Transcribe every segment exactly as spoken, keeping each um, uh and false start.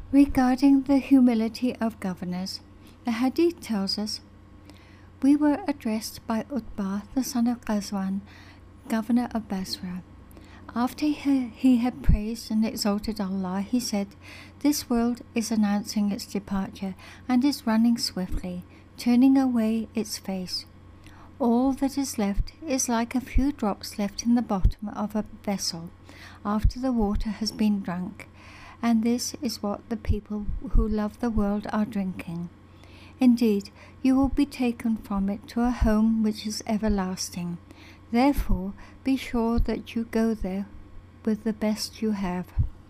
Regarding the humility of governors, the Hadith tells us, "We were addressed by Utbah, the son of Ghazwan, governor of Basra. After he had praised and exalted Allah, he said, 'This world is announcing its departure and is running swiftly, turning away its face. All that is left is like a few drops left in the bottom of a vessel after the water has been drunk, and this is what the people who love the world are drinking. Indeed, you will be taken from it to a home which is everlasting. Therefore, be sure that you go there with the best you have.'"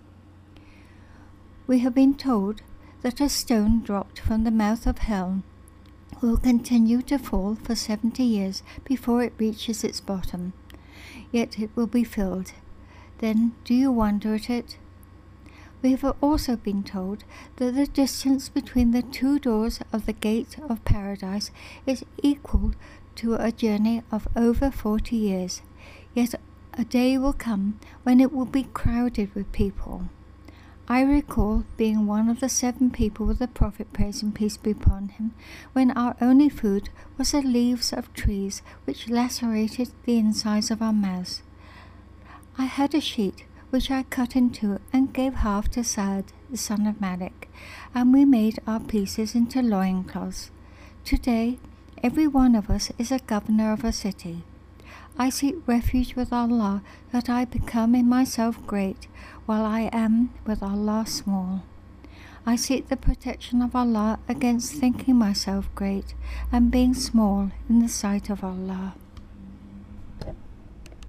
We have been told that a stone dropped from the mouth of hell will continue to fall for seventy years before it reaches its bottom. Yet it will be filled. Then do you wonder at it? We have also been told that the distance between the two doors of the gate of paradise is equal to a journey of over forty years, yet a day will come when it will be crowded with people. I recall being one of the seven people with the Prophet, praise and peace be upon him, when our only food was the leaves of trees which lacerated the insides of our mouths. I had a sheet which I cut in two and gave half to Saad, the son of Malik, and we made our pieces into loincloths. Today, every one of us is a governor of a city. I seek refuge with Allah that I become in myself great, while I am with Allah small. I seek the protection of Allah against thinking myself great and being small in the sight of Allah.